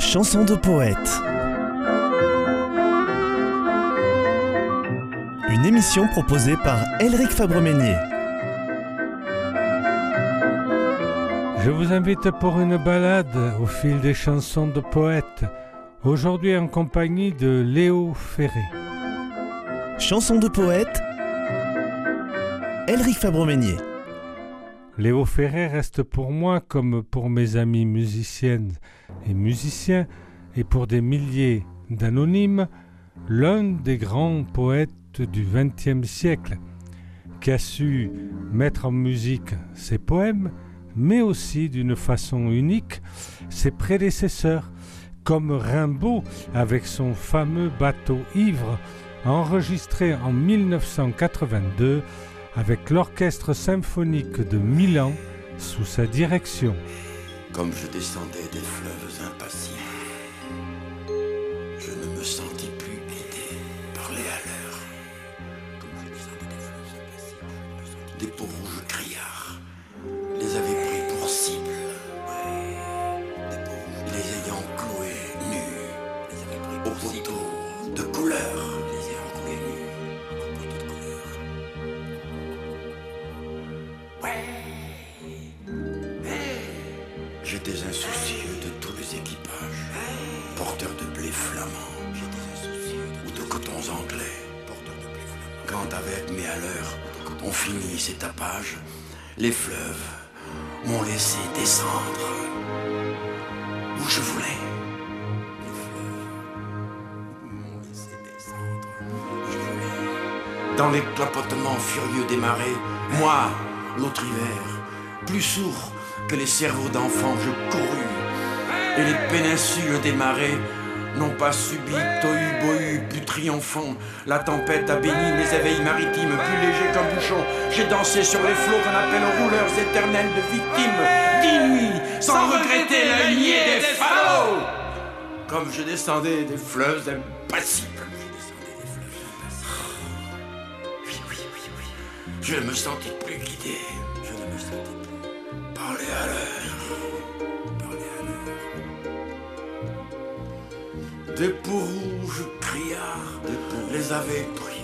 Chanson de poète. Une émission proposée par Elric Fabre-Meignier. Je vous invite pour une balade au fil des chansons de poètes, aujourd'hui en compagnie de Léo Ferré. Chanson de poète, Elric Fabre-Meignier. Léo Ferré reste pour moi, comme pour mes amis musiciennes et musiciens, et pour des milliers d'anonymes, l'un des grands poètes du XXe siècle, qui a su mettre en musique ses poèmes, mais aussi d'une façon unique ses prédécesseurs, comme Rimbaud avec son fameux bateau ivre, enregistré en 1982 avec l'Orchestre symphonique de Milan sous sa direction. Comme je descendais des fleuves impassibles, je ne me sentis plus guidé par les haleurs. Comme je descendais des fleuves impassibles, des peaux rouges criards les avaient pris pour cible. Des peaux rouges, les ayant cloués nus, les avaient pris pour poteaux de couleur. Les ayant cloués nus, au poteau de couleur. J'étais insoucieux de tous les équipages, porteurs de blé flamand, ou de cotons anglais. Quand avec mes haleurs, on finit ces tapages, les fleuves m'ont laissé descendre où je voulais. Les fleuves m'ont laissé descendre où je voulais. Dans les clapotements furieux des marées, moi, l'autre hiver, plus sourd que les cerveaux d'enfants, je courus. Et les péninsules des marais n'ont pas subi tohu-bohu plus triomphant. La tempête a béni mes éveils maritimes, plus légers qu'un bouchon. J'ai dansé sur les flots qu'on appelle rouleurs éternels de victimes. 10 nuits, sans regretter la lignée des falots. Comme je descendais des fleuves impassibles. Je ne me sentis plus guidé. Je ne me sentis plus par les haleurs. Par les haleurs. Des peaux rouges criards les avaient pris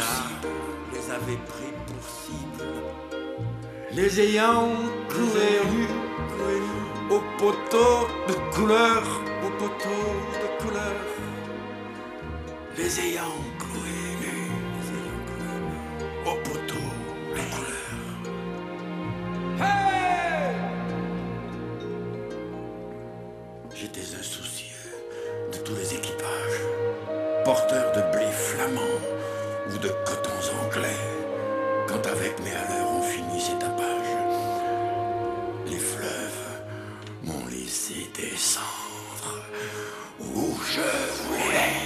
pour cible. Les ayant cloués nus au poteau de couleur. Les ayant cloués nus au poteau. J'étais insoucieux de tous les équipages, porteurs de blé flamand ou de cotons anglais. Quand avec mes haleurs on finit ces tapages, les fleuves m'ont laissé descendre où je voulais.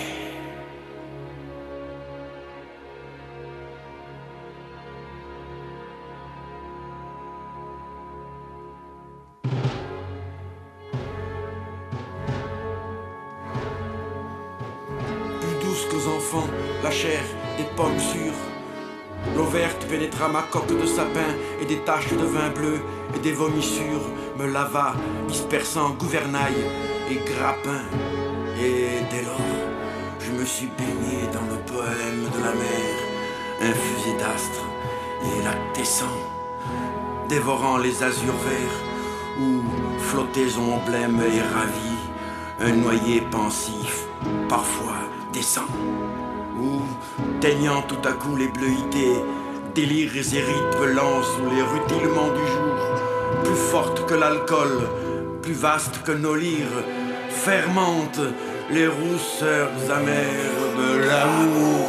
Qu'aux enfants, la chair des pommes sûres. L'eau verte pénétra ma coque de sapin et des taches de vin bleu et des vomissures me lava, dispersant gouvernail et grappin. Et dès lors, je me suis baigné dans le poème de la mer, infusé d'astres et lactescent, dévorant les azurs verts où flottaison blême et ravie, un noyer pensif, parfois descend, ou teignant tout à coup les bleuités, délires et rythmes lents sous les rutilements du jour, plus forte que l'alcool, plus vaste que nos lyres, fermente les rousseurs amères de l'amour.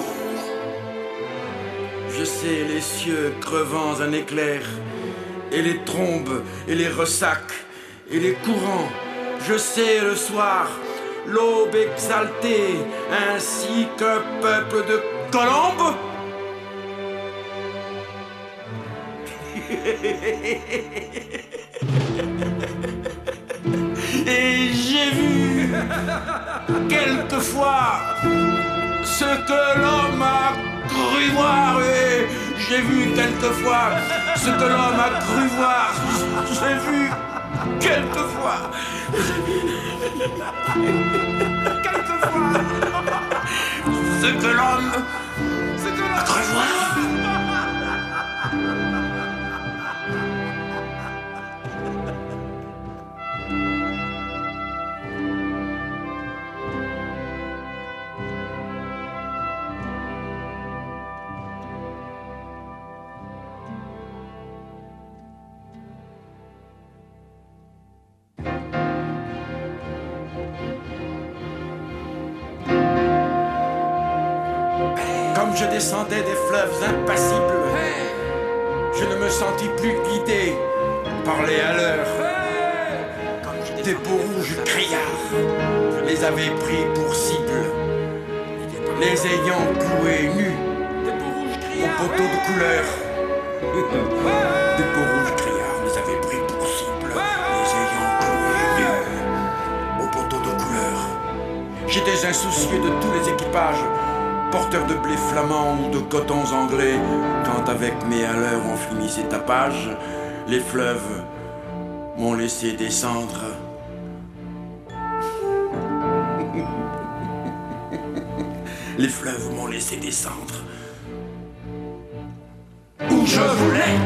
Je sais les cieux crevant un éclair, et les trombes, et les ressacs, et les courants. Je sais le soir, l'aube exaltée, ainsi qu'un peuple de colombes. Et j'ai vu quelquefois ce que l'homme a cru voir, et j'ai vu quelquefois ce que l'homme a cru voir. J'ai vu quelquefois Quelquefois, ce que l'homme entrevoit. Comme je descendais des fleuves impassibles, je ne me sentis plus guidé par les haleurs. Des peaux rouges criards les avaient pris pour cible, les ayant cloués nus au poteau de couleur. Des peaux rouges criards les avaient pris pour cible, les ayant cloués nus au poteau de couleur. J'étais insoucieux de tous les équipages, porteurs de blé flamand ou de cotons anglais, quand avec mes haleurs on finit ces tapages, les fleuves m'ont laissé descendre. Les fleuves m'ont laissé descendre où je voulais.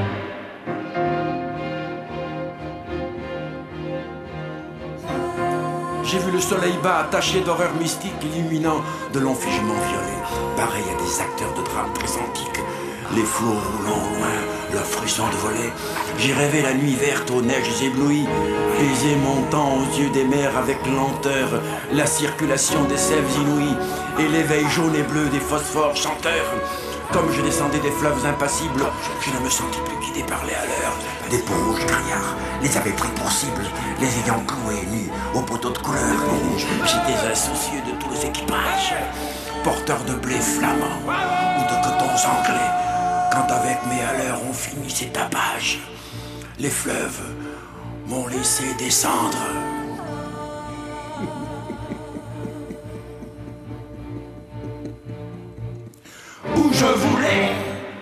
J'ai vu le soleil bas taché d'horreur mystique illuminant de longs figements violets, pareil à des acteurs de drames très antiques. Les flots roulant au loin, leur frisson de volet. J'ai rêvé la nuit verte aux neiges éblouies, baisers montant aux yeux des mers avec lenteur, la circulation des sèves inouïes et l'éveil jaune et bleu des phosphores chanteurs. Comme je descendais des fleuves impassibles, je ne me sentis plus guidé par les haleurs. Des peaux rouges criards les avaient pris pour cible, les ayant cloués nus au poteau de couleur. J'étais insoucieux de tous les équipages, porteurs de blé flamand ou de cotons anglais, quand avec mes haleurs on finit ces tapages. Les fleuves m'ont laissé descendre. Où je voulais.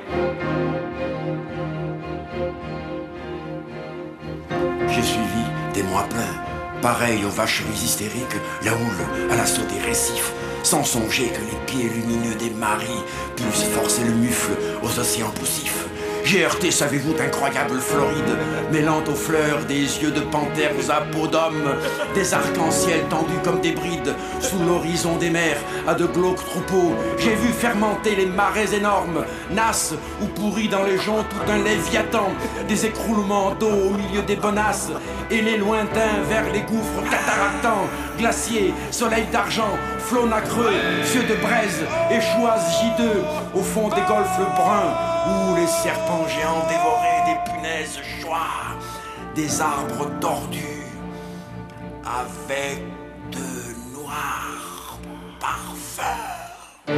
J'ai suivi des mois pleins, pareil aux vacheries hystériques, la houle à l'assaut des récifs, sans songer que les pieds lumineux des maris puissent forcer le mufle aux océans poussifs. J'ai heurté, savez-vous, d'incroyables Florides, mêlant aux fleurs des yeux de panthères à peau d'homme, des arcs-en-ciel tendus comme des brides, sous l'horizon des mers, à de glauques troupeaux. J'ai vu fermenter les marais énormes, nasses ou pourris dans les joncs tout un léviathan, des écroulements d'eau au milieu des bonasses, et les lointains vers les gouffres cataractants, glaciers, soleil d'argent, flots nacreux, cieux de braise, échouages gideux, au fond des golfes bruns, où les serpents géants dévoraient des punaises joies, des arbres tordus, avec de noirs parfums.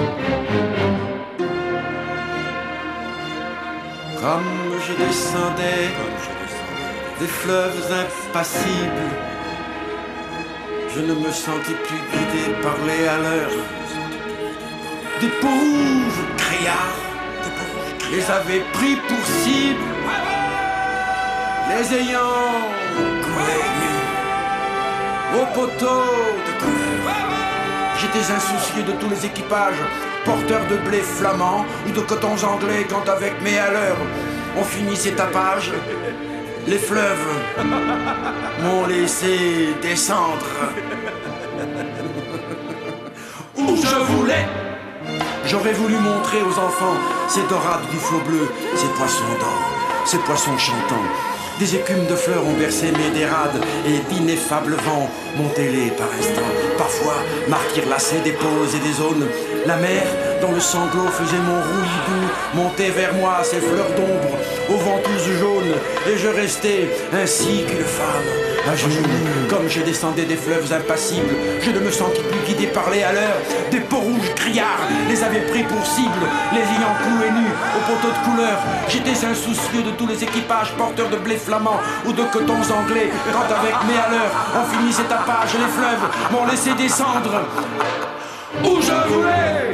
Comme je descendais des fleuves impassibles, je ne me sentis plus guidé par les haleurs. Des peaux rouges criards les avaient pris pour cible, les ayant cloués nus au poteau de couleur. J'étais insoucieux de tous les équipages, porteurs de blé flamand ou de cotons anglais, quand avec mes haleurs on finit ces tapages. Les fleuves m'ont laissé descendre où je voulais. J'aurais voulu montrer aux enfants ces dorades du flot bleu, ces poissons d'or, ces poissons chantants. Des écumes de fleurs ont bercé mes dérades et d'ineffables vents montaient-les par instants. Parfois marquirent lacets des pôles et des zones. La mer, dont le sanglot faisait mon roulis doux, montait vers moi ses fleurs d'ombre aux ventouses jaunes, et je restais ainsi qu'une femme à genoux. Comme je descendais des fleuves impassibles, je ne me sentis plus guidé par les haleurs. Des peaux rouges criards les avaient pris pour cible, les ayant cloués nus au poteau de couleur. J'étais insoucieux de tous les équipages, porteurs de blé flamand ou de cotons anglais, quand avec mes haleurs on finit ces tapages. Les fleuves m'ont laissé descendre où je voulais.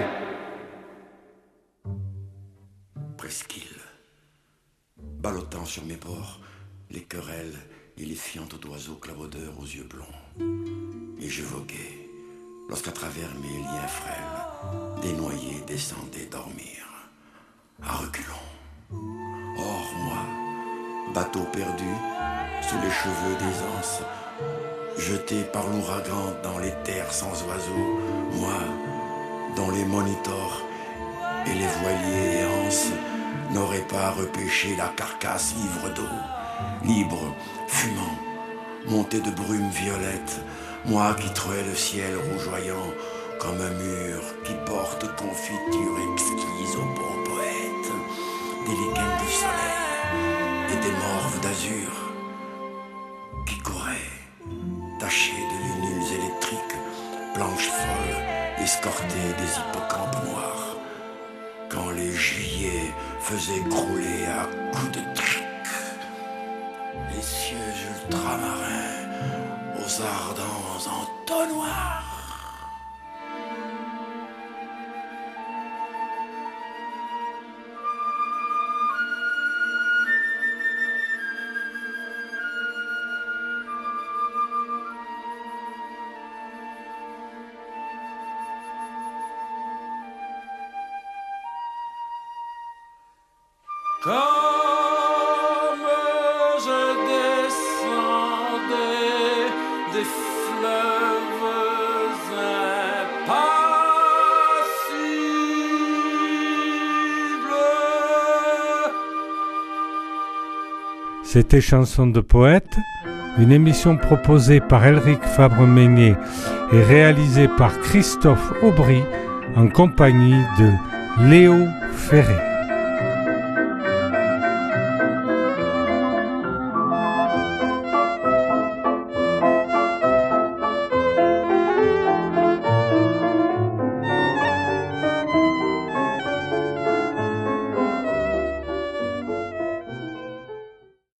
Presqu'île, ballottant sur mes bords, les querelles et les fientes d'oiseaux clavaudeurs aux yeux blonds, Et je voguais, lorsqu'à travers mes liens frêles, des noyés descendaient dormir, à reculons. Or moi, bateau perdu, sous les cheveux des anses, jeté par l'ouragan dans les terres sans oiseaux, moi, dont les monitors et les voiliers anses n'auraient pas repêché la carcasse ivre d'eau, libre, fumant, monté de brume violette, moi qui trouvais le ciel rougeoyant comme un mur qui porte confiture exquise au bon poète, des lichens de soleil et des morves d'azur qui couraient, tachés de lunules électriques, planches folles, escortées des hippocampes noirs, quand les juillets faisaient crouler à coups de trique les cieux ultramarins aux ardents entonnoirs. Comme je descendais des fleuves impassibles. C'était Chanson de poète, une émission proposée par Elric Fabre-Meignet et réalisée par Christophe Aubry en compagnie de Léo Ferré.